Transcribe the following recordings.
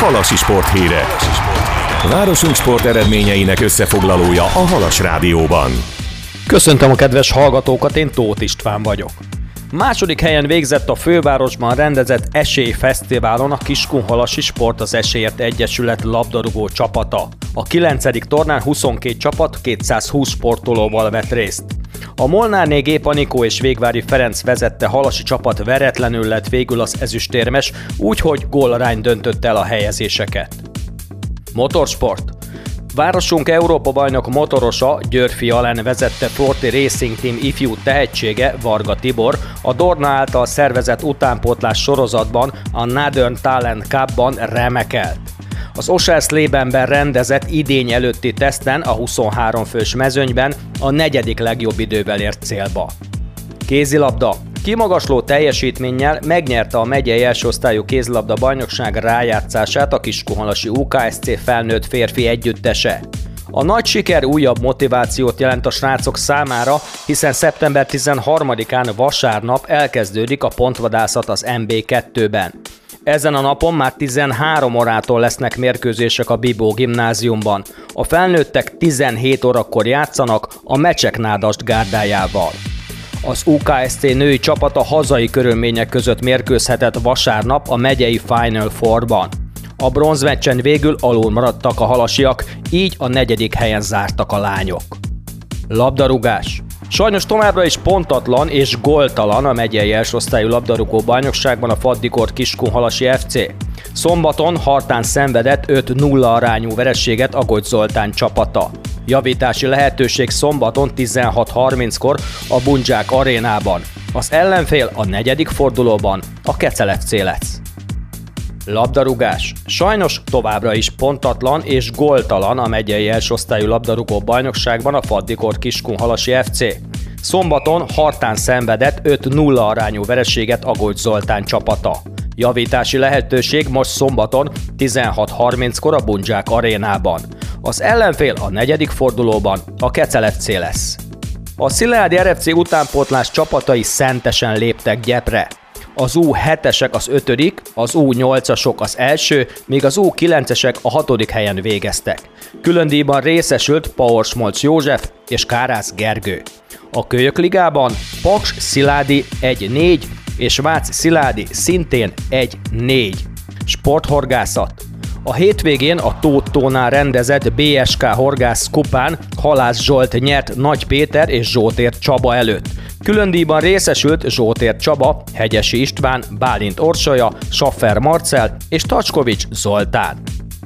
Halasi sporthírek. Városunk sport eredményeinek összefoglalója a Halas Rádióban. Köszöntöm a kedves hallgatókat, én Tóth István vagyok. Második helyen végzett a fővárosban rendezett esélyfesztiválon a Kiskunhalasi Sport az Esélyért Egyesület labdarúgó csapata. A 9. tornán 22 csapat 220 sportolóval vett részt. A Molnárné Gép Anikó és Végvári Ferenc vezette halasi csapat veretlenül lett végül az ezüstérmes, úgyhogy gólarány döntötte el a helyezéseket. Motorsport. Városunk Európa-bajnok motorosa, Györfi Alen vezette Forti Racing Team ifjú tehetsége, Varga Tibor, a Dorna által szervezett utánpótlás sorozatban, a Northern Talent Cup-ban remekelt. Az Oschersleben rendezett idény előtti teszten a 23 fős mezőnyben a 4. legjobb idővel ért célba. Kézilabda. Kimagasló teljesítménnyel megnyerte a megyei elsőosztályú kézilabda bajnokság rájátszását a Kiskunhalasi UKSC felnőtt férfi együttese. A nagy siker újabb motivációt jelent a srácok számára, hiszen szeptember 13-án vasárnap elkezdődik a pontvadászat az MB2-ben. Ezen a napon már 13 órától lesznek mérkőzések a Bibó gimnáziumban. A felnőttek 17 órakor játszanak a Mecsek Nádasd gárdájával. Az UKSC női csapata hazai körülmények között mérkőzhetett vasárnap a megyei Final Four-ban. A bronzmeccsen végül alul maradtak a halasiak, így a 4. helyen zártak a lányok. Labdarúgás. Sajnos továbbra is pontatlan és góltalan a megyei elsőosztályú labdarúgó bajnokságban a Faddikort Kiskunhalasi FC. Szombaton Hartán szenvedett 5-0 arányú vereséget Agogy Zoltán csapata. Javítási lehetőség szombaton 16:30-kor a Bundzsák arénában. Az ellenfél a 4. fordulóban a Kecel FC lesz. Labdarúgás. Sajnos továbbra is pontatlan és góltalan a megyei elsőosztályú labdarúgó bajnokságban a Faddikort Kiskunhalasi FC. Szombaton Hartán szenvedett 5-0 arányú vereséget Agogy Zoltán csapata. Javítási lehetőség most szombaton 16:30-kor a Bundzsák arénában. Az ellenfél a 4. fordulóban a Kecel FC lesz. A Szilágyi RFC utánpótlás csapatai szentesen léptek gyepre. Az U7-esek az 5., az U8-asok az 1., míg az U9-esek a 6. helyen végeztek. Különdíjban részesült Pauersmolc József és Kárász Gergő. A Kölyök-ligában Paks Szilágyi 1-4 és Vác Szilágyi szintén 1-4. Sporthorgászat. A hétvégén a Tóth-tónál rendezett BSK Horgász kupán Halász Zsolt nyert Nagy Péter és Zsótér Csaba előtt. Különdíjban részesült Zsótér Csaba, Hegyesi István, Bálint Orsolya, Schaffer Marcell és Tacskovics Zoltán.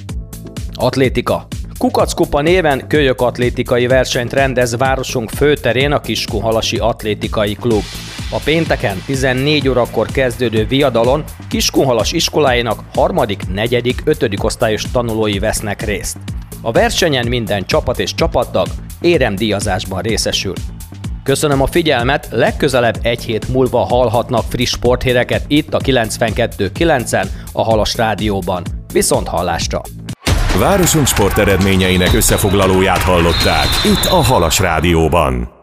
Atlétika. Kukackupa néven kölyök atlétikai versenyt rendez városunk főterén a Kiskunhalasi Atlétikai Klub. A pénteken 14 órakor kezdődő viadalon Kiskunhalas iskoláinak 3., 4., 5. osztályos tanulói vesznek részt. A versenyen minden csapat és csapattag éremdíjazásban részesül. Köszönöm a figyelmet, legközelebb egy hét múlva hallhatnak friss sporthíreket itt a 92.9-en a Halas Rádióban. Viszont hallásra! Városunk sport eredményeinek összefoglalóját hallották itt a Halas Rádióban.